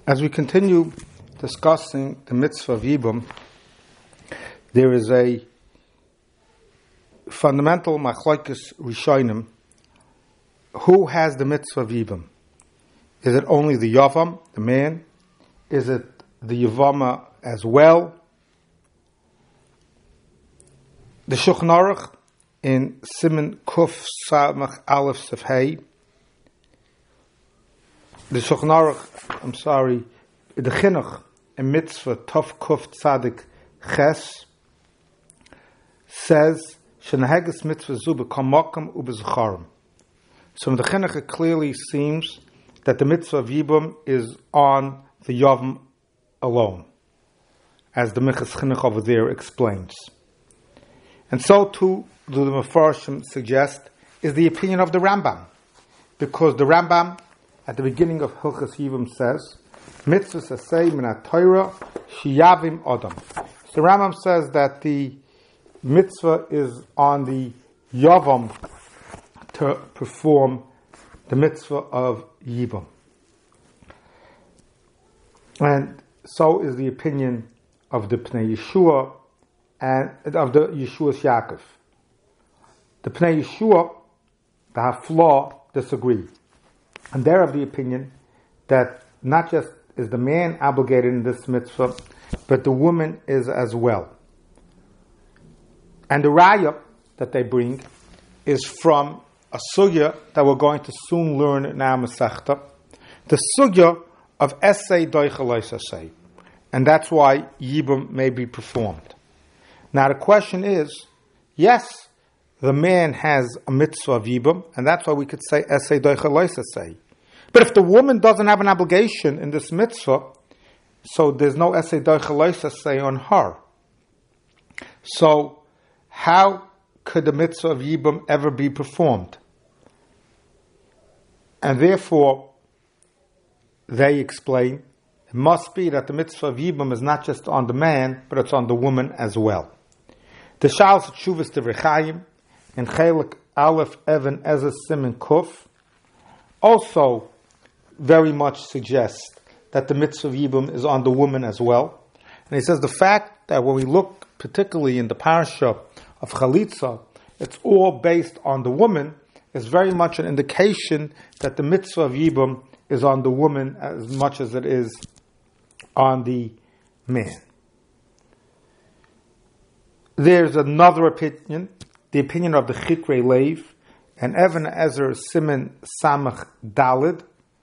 As we continue discussing the mitzvah of Yibum, there is a fundamental machlokes rishonim. Who has the mitzvah of Yibum? Is it only the Yavam, the man? Is it the Yavama as well? The Shulchan Aruch in Siman Kuf Samach Aleph Sef Hey, the Shulchan Aruch, the Chinuch in Mitzvah Tov Kuf Tzadik Ches says, Shenaheges Mitzvah Zu B'Kol Makom U'B'Zacharim. So in the Chinuch it clearly seems that the Mitzvah of Yibum is on the Yavam alone, as the Minchas Chinuch over there explains. And so too, the Mefarshim suggest, is the opinion of the Rambam, because the Rambam at the beginning of Hilchas Yibum says, Mitzvah Sasei Min Torah Shiyavim Adam. So the Rambam says that the mitzvah is on the Yavam to perform the mitzvah of Yibum. And so is the opinion of the Pnei Yeshua and of the Yeshua's Yaakov. The Pnei Yeshua, the Haflah, disagree. And they're of the opinion that not just is the man obligated in this mitzvah, but the woman is as well. And the raya that they bring is from a sugya that we're going to soon learn in our Masechta, the sugya of Esei Doichel Esei. And that's why Yibum may be performed. Now the question is, yes, the man has a mitzvah of Yibum, and that's why we could say Esei Doichel Esei. But if the woman doesn't have an obligation in this mitzvah, so there's no Esei Doichel Esei on her. So how could the mitzvah of Yibum ever be performed? And therefore, they explain, it must be that the mitzvah of Yibum is not just on the man, but it's on the woman as well. The Sha'al Tshuvas Divrei Chaim in Chelik Aleph Even Ezra Siman Kuf also very much suggests that the mitzvah of Yibum is on the woman as well. And he says the fact that when we look particularly in the parasha of Chalitza, it's all based on the woman, is very much an indication that the mitzvah of Yibum is on the woman as much as it is on the man. There's another opinion, the opinion of the Chikrei Lev, and Even Ezer Siman Samach Dalid.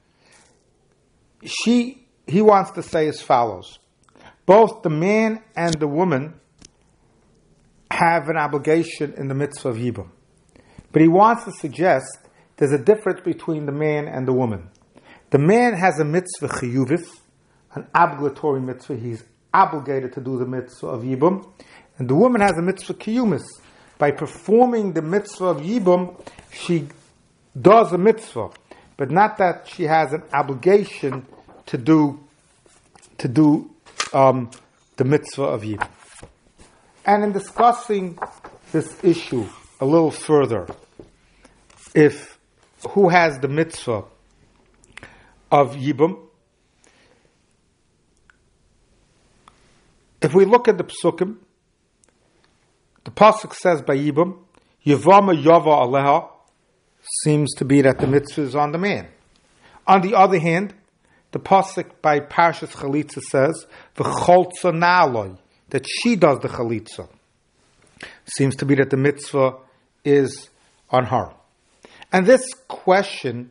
He wants to say as follows: both the man and the woman have an obligation in the mitzvah of Yibum. But he wants to suggest there's a difference between the man and the woman. The man has a mitzvah chiyuvif, an obligatory mitzvah. He's obligated to do the mitzvah of Yibum. And the woman has a mitzvah kiyumis. By performing the mitzvah of Yibum, she does a mitzvah, but not that she has an obligation to do the mitzvah of Yibum. And in discussing this issue a little further, if who has the mitzvah of Yibum, if we look at the Psukim, the pasuk says by Yibum, Yavama Yava Aleha, seems to be that the mitzvah is on the man. On the other hand, the pasuk by Parshas Chalitza says, V'cholza na'aloi, that she does the Chalitza. Seems to be that the mitzvah is on her. And this question,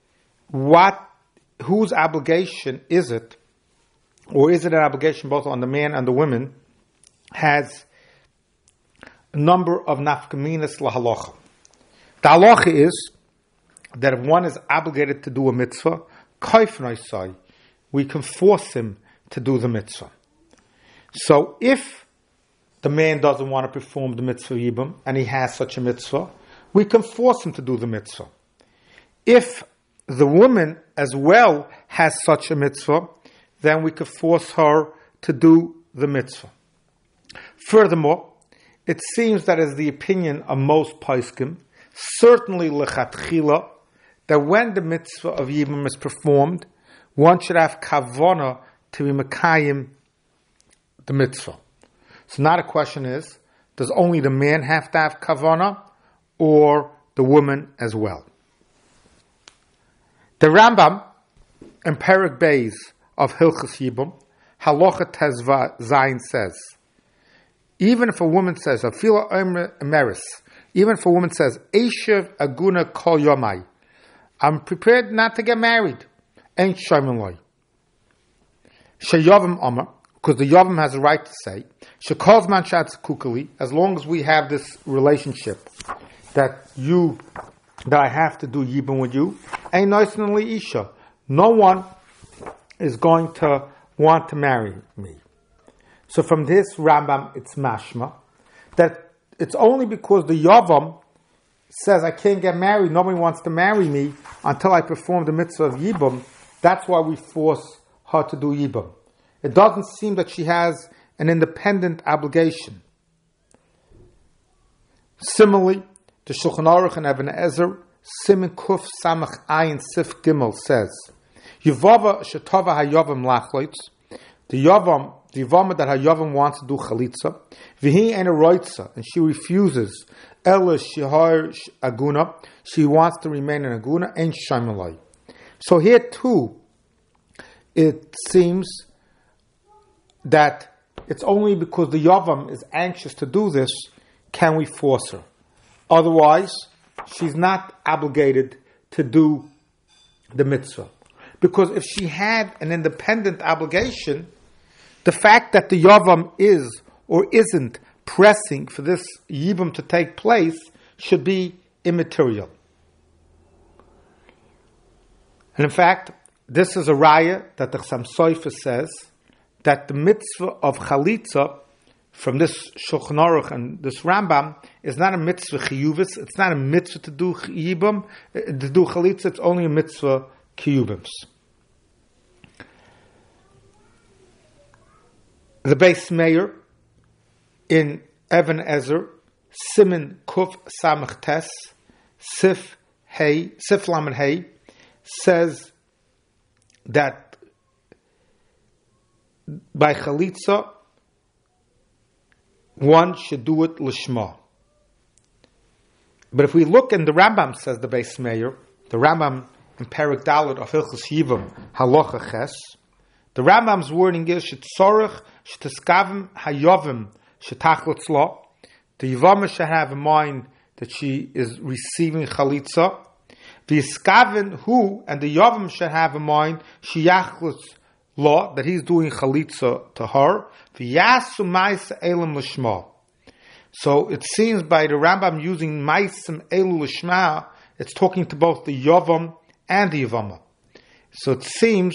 whose obligation is it, or is it an obligation both on the man and the woman, has a number of nafkaminas lahalacha. The halacha is that if one is obligated to do a mitzvah, kaifnaisai, we can force him to do the mitzvah. So if the man doesn't want to perform the mitzvah Yibum, and he has such a mitzvah, we can force him to do the mitzvah. If the woman as well has such a mitzvah, then we could force her to do the mitzvah. Furthermore, it seems that is the opinion of most poskim, certainly lechatchila, that when the mitzvah of Yibum is performed, one should have kavana to be mekayim the mitzvah. So now the question is, does only the man have to have kavana, or the woman as well? The Rambam in Perek Beis of Hilchos Yibum, Halacha Tezva Zayin says, even if a woman says, Afila Emeris, even if a woman says, Eshev Aguna Kol Yomai, I'm prepared not to get married, Ain't Shaimin Loi. Sheyavim Omer, because the Yavam has a right to say, Shekaz Manchatz Kukali, as long as we have this relationship that I have to do Yibum with you, Ain't Noisenli Isha. No one is going to want to marry me. So from this Rambam, it's mashma that it's only because the Yavam says I can't get married, nobody wants to marry me until I perform the mitzvah of Yibum. That's why we force her to do Yibum. It doesn't seem that she has an independent obligation. Similarly, the Shulchan Aruch and Even Ezer, Siman Kuf Samach Ayin Sif Gimel says, Yevava Shetava HaYavam Lachloitz, the Yavama that HaYavam wants to do Chalitza, Vihi Ena Roitza, and she refuses, Ela Shihar Aguna, she wants to remain in Aguna, and Shaimalai. So here too, it seems that it's only because the Yavam is anxious to do this, can we force her. Otherwise, she's not obligated to do the mitzvah. Because if she had an independent obligation, the fact that the Yavam is or isn't pressing for this Yibum to take place should be immaterial. And in fact, this is a raya that the Chassam Sofer says that the mitzvah of Chalitza from this Shulchan Aruch and this Rambam is not a mitzvah chiyuvis. It's not a mitzvah to do Yibum, to do Chalitza. It's only a mitzvah kiyubims. The Beis Meir in Even Ezer, Siman Kuf Samach Tes, Sif Lamed Hey, says that by Chalitza, one should do it lishma. But if we look, and the Rambam says the Beis Meir, the Rambam in Perek Dalet of Hilchos Yibum, Halacha Ches, the Rambam's wording is shetzorich sheteskavim hayovim shetachlitz lo. The Yavama should have in mind that she is receiving chalitza. The iskavin who, and the Yavam should have in mind sheyachlitz lo, that he's doing chalitza to her. V'yasu ma'isa elam lishma. So it seems by the Rambam using ma'isam elu lishma, it's talking to both the Yavam and the Yavama. So it seems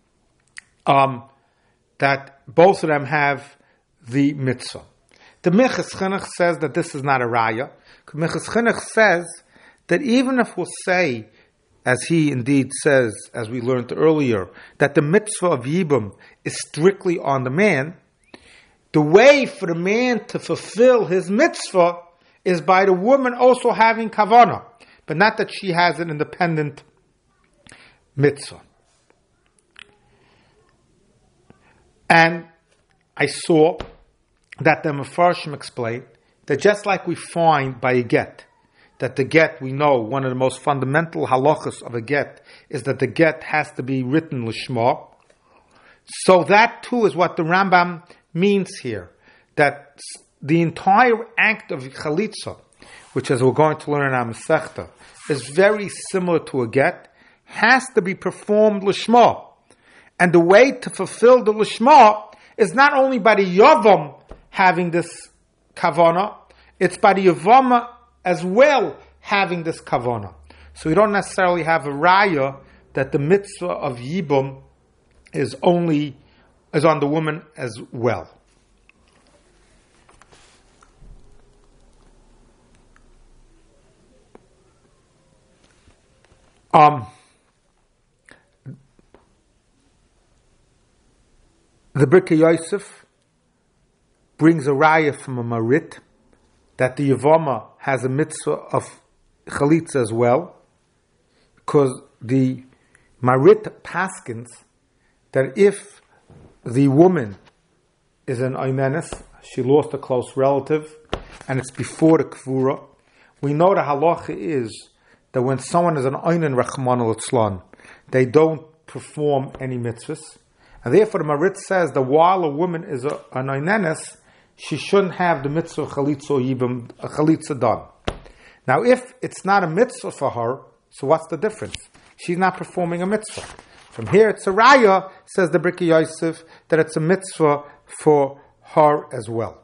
that both of them have the mitzvah. The Minchas Chinuch says that this is not a raya. Minchas Chinuch says that even if we'll say, as he indeed says, as we learned earlier, that the mitzvah of Yibum is strictly on the man, the way for the man to fulfill his mitzvah is by the woman also having kavanah, but not that she has an independent mitzvah. And I saw that the Mefarshim explained that just like we find by a get, that the get, we know, one of the most fundamental halachas of a get is that the get has to be written lishma. So that too is what the Rambam means here, that the entire act of chalitza, which as we're going to learn in our Masechta, is very similar to a get, has to be performed lishma. And the way to fulfill the lishma is not only by the Yavam having this kavana, it's by the Yavama as well having this kavana. So you don't necessarily have a raya that the mitzvah of Yibum is on the woman as well. The Birkei Yosef brings a raya from a Marit that the Yavama has a mitzvah of chalitza as well, because the Marit paskins that if the woman is an oinenes, she lost a close relative, and it's before the kvura, we know the halacha is that when someone is an oinen rachmana litzlan, they don't perform any mitzvahs, and therefore the Marit says that while a woman is an oinenes, she shouldn't have the mitzvah chalitza or yibam, a chalitza done. Now, if it's not a mitzvah for her, so what's the difference? She's not performing a mitzvah. From here, it's a raya, says the Birkei Yosef, that it's a mitzvah for her as well.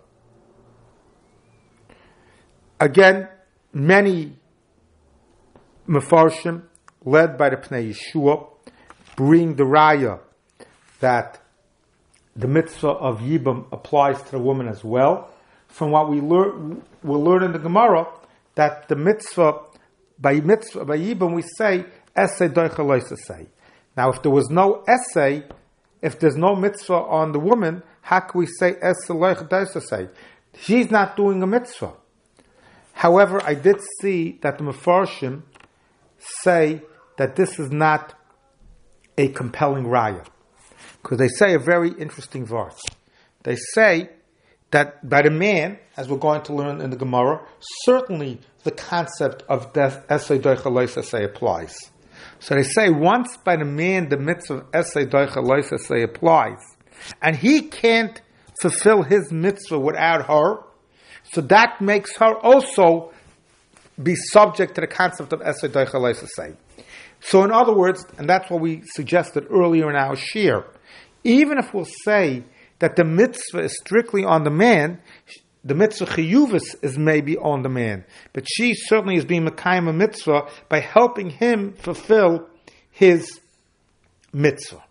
Again, many mefarshim, led by the Pnei Yeshua, bring the raya that the mitzvah of Yibam applies to the woman as well. From what we'll learn in the Gemara, that the mitzvah by Yibam we say, Essay doicha loisa say. Now, if there was no essay, if there's no mitzvah on the woman, how can we say Essay doicha loisa say? She's not doing a mitzvah. However, I did see that the Mefarshim say that this is not a compelling raya, because they say a very interesting verse. They say that by the man, as we're going to learn in the Gemara, certainly the concept of Essay doicha loisa say applies. So they say once by the man the mitzvah of Essay doicha loisa say applies, and he can't fulfill his mitzvah without her, so that makes her also be subject to the concept of Essay doicha loisa say. So in other words, and that's what we suggested earlier in our shir, even if we'll say that the mitzvah is strictly on the man, the mitzvah chiyuvis is maybe on the man, but she certainly is being mekayim a mitzvah by helping him fulfill his mitzvah.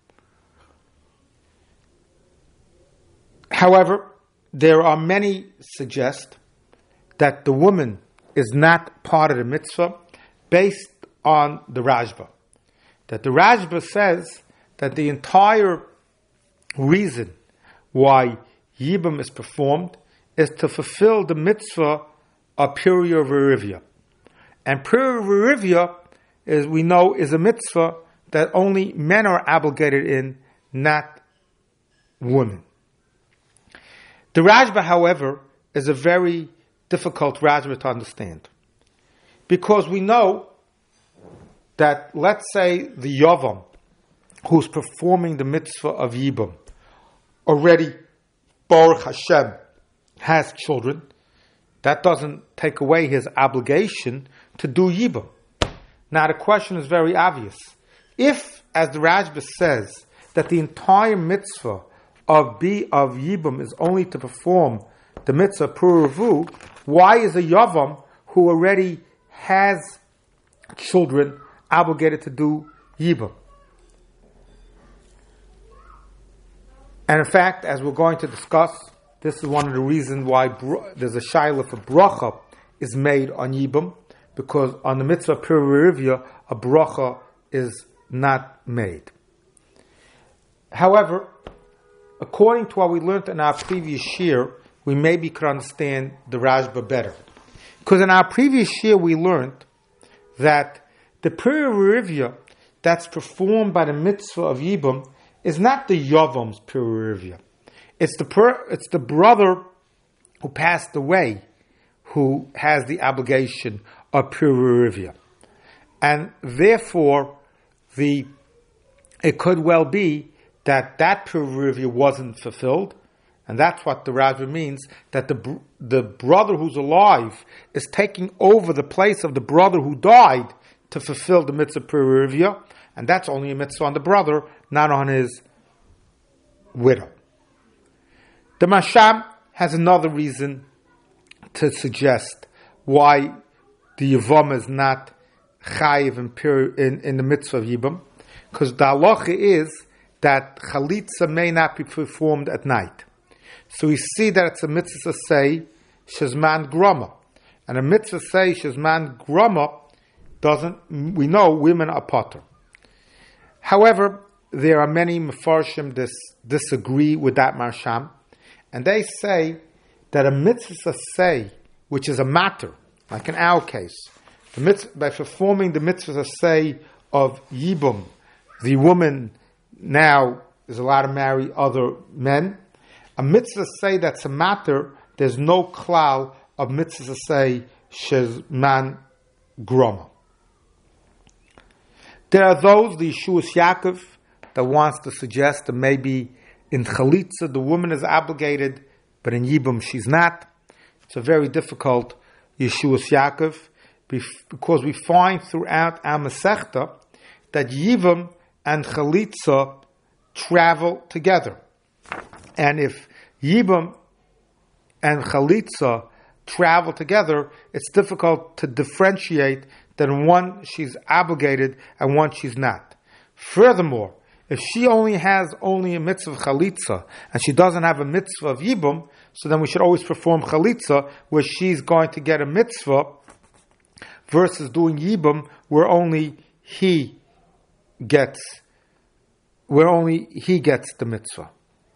However, there are many suggest that the woman is not part of the mitzvah based on the Rashba. That the Rashba says that the entire reason why Yibam is performed is to fulfill the mitzvah of Piriya Verivya. And Piriya Verivya, as we know, is a mitzvah that only men are obligated in, not women. The Rashba, however, is a very difficult Rashba to understand. Because we know that, let's say, the Yavam, who's performing the mitzvah of Yibam, already, Baruch Hashem, has children, that doesn't take away his obligation to do Yibam. Now the question is very obvious. If, as the Rashba says, that the entire mitzvah of Yibam is only to perform the mitzvah Puravu, why is a Yavam who already has children obligated to do Yibam? And in fact, as we're going to discuss, this is one of the reasons why there's a shayla for bracha is made on Yibam, because on the mitzvah Piriya a bracha is not made. However, according to what we learned in our previous year, we maybe could understand the Rashba better. Because in our previous year we learned that the Piriya that's performed by the mitzvah of Yibam is not the Yavam's Piriya. It's the brother who passed away who has the obligation of Piriya. And therefore, it could well be that Piriya wasn't fulfilled, and that's what the Rashba means, that the brother who's alive is taking over the place of the brother who died to fulfill the mitzvah Piriya, and that's only a mitzvah on the brother, not on his widow. The Masham has another reason to suggest why the Yavam is not chayiv in the mitzvah of Yibam, because the halacha is that chalitza may not be performed at night. So we see that it's a mitzvah say shezman grama, and a mitzvah say shezman grama we know women are potter. However, there are many mefarshim disagree with that Masham, and they say that a mitzvah say, which is a matter, like in our case, by performing the mitzvah say of Yibum, the woman now is allowed to marry other men. A mitzvah say that's a matter, there's no klal of mitzvah say shezman groma. There are those, the Yeshuas Yaakov, that wants to suggest that maybe in Chalitza the woman is obligated, but in Yibum she's not. It's a very difficult Yeshuas Yaakov, because we find throughout our Masechta that Yibum and Chalitza travel together. And if Yibum and Chalitza travel together, it's difficult to differentiate that in one she's obligated and one she's not. Furthermore, if she only has a mitzvah of Chalitza and she doesn't have a mitzvah of Yibum, so then we should always perform Chalitza where she's going to get a mitzvah versus doing Yibum where only he gets the mitzvah.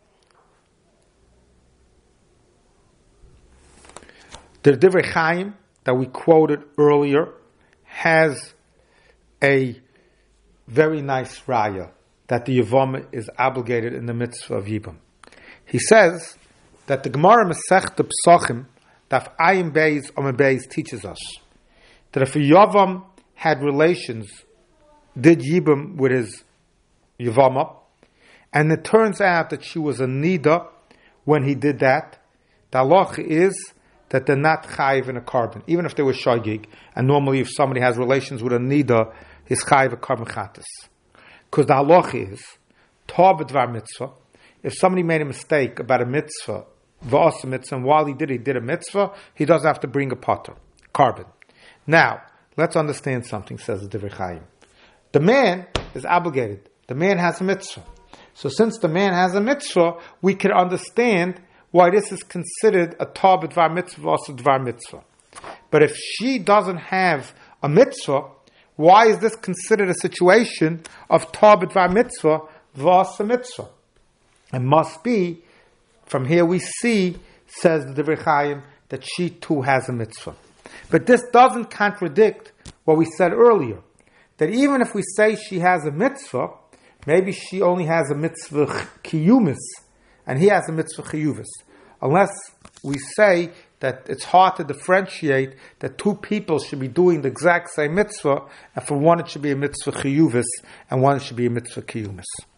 The Divrei Chaim that we quoted earlier has a very nice raya that the Yavama is obligated in the mitzvah of Yibum. He says that the Gemara Masechta Pesachim Daf Ayin Beis Amud Beis teaches us that if a Yavam had relations, did Yibum with his Yavama, and it turns out that she was a Nida when he did that, the halacha is that they're not chayiv in a carbon, even if they were shogig. And normally, if somebody has relations with a nida, he's chayiv a carbon chatas. Because the halacha is tov b'dvar mitzvah. If somebody made a mistake about a mitzvah, v'asa mitzvah, and while he did a mitzvah, he doesn't have to bring a potter, carbon. Now, let's understand something. Says the Divrei Chaim. The man is obligated. The man has a mitzvah. So, since the man has a mitzvah, we can understand why this is considered a tov b'dvar mitzvah, also dvar mitzvah. But if she doesn't have a mitzvah, why is this considered a situation of tov b'dvar mitzvah, v'asa mitzvah? It must be, from here we see, says the Divrei Chaim, that she too has a mitzvah. But this doesn't contradict what we said earlier, that even if we say she has a mitzvah, maybe she only has a mitzvah kiyumis, and he has a mitzvah chiyuvis. Unless we say that it's hard to differentiate that two people should be doing the exact same mitzvah, and for one it should be a mitzvah chiyuvis, and one it should be a mitzvah kiyumis.